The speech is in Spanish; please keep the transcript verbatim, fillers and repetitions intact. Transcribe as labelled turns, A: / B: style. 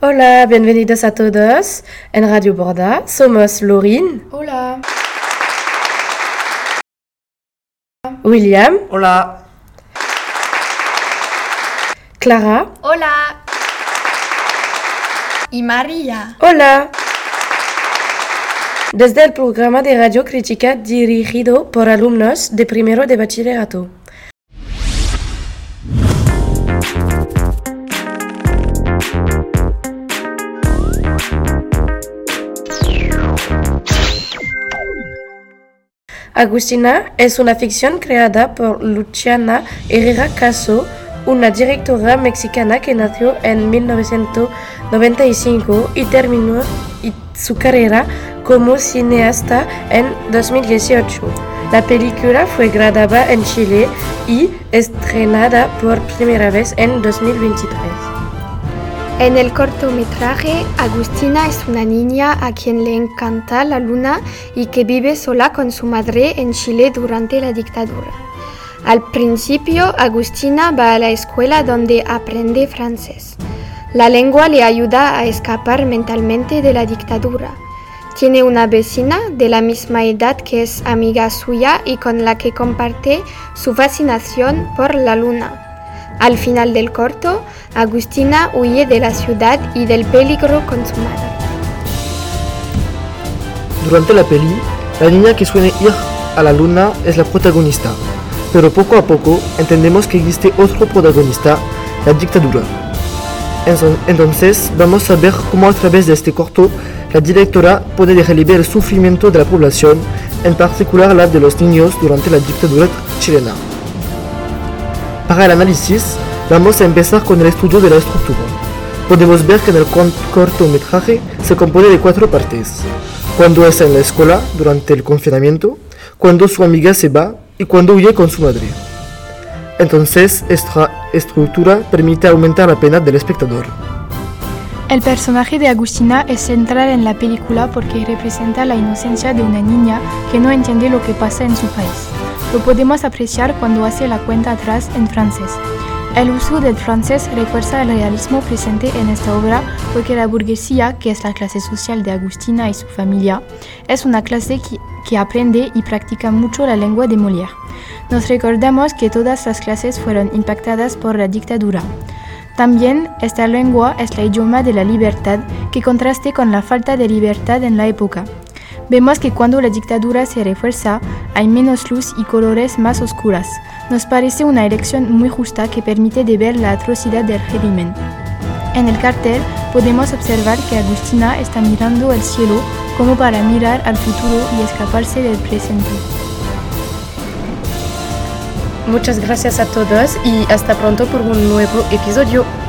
A: Hola, bienvenidos a todos en Radio Borda. Somos Lorin.
B: Hola.
A: William.
C: Hola.
A: Clara.
B: Hola. Y María.
A: Hola. Desde el programa de Radio Crítica dirigido por alumnos de primero de bachillerato. Agustina es una ficción creada por Luciana Herrera Caso, una directora mexicana que nació en mil novecientos noventa y cinco y terminó su carrera como cineasta en dos mil dieciocho. La película fue grabada en Chile y estrenada por primera vez en dos mil veintitrés.
D: En el cortometraje, Agustina es una niña a quien le encanta la luna y que vive sola con su madre en Chile durante la dictadura. Al principio, Agustina va a la escuela donde aprende francés. La lengua le ayuda a escapar mentalmente de la dictadura. Tiene una vecina de la misma edad que es amiga suya y con la que comparte su fascinación por la luna. Al final del corto, Agustina huye de la ciudad y del peligro con su madre.
C: Durante la peli, la niña que suele ir a la luna es la protagonista, pero poco a poco entendemos que existe otro protagonista, la dictadura. Entonces vamos a ver cómo a través de este corto la directora puede relivar el sufrimiento de la población, en particular la de los niños durante la dictadura chilena. Para el análisis, vamos a empezar con el estudio de la estructura. Podemos ver que en el cortometraje se compone de cuatro partes. Cuando está en la escuela durante el confinamiento, cuando su amiga se va y cuando huye con su madre. Entonces, esta estructura permite aumentar la pena del espectador.
E: El personaje de Agustina es central en la película porque representa la inocencia de una niña que no entiende lo que pasa en su país. Lo podemos apreciar cuando hace la cuenta atrás en francés. El uso del francés refuerza el realismo presente en esta obra porque la burguesía, que es la clase social de Agustina y su familia, es una clase que, que aprende y practica mucho la lengua de Molière. Nos recordamos que todas las clases fueron impactadas por la dictadura. También esta lengua es el idioma de la libertad que contraste con la falta de libertad en la época. Vemos que cuando la dictadura se refuerza, hay menos luz y colores más oscuras. Nos parece una elección muy justa que permite de ver la atrocidad del régimen. En el cartel podemos observar que Agustina está mirando el cielo como para mirar al futuro y escaparse del presente.
A: Muchas gracias a todos y hasta pronto por un nuevo episodio.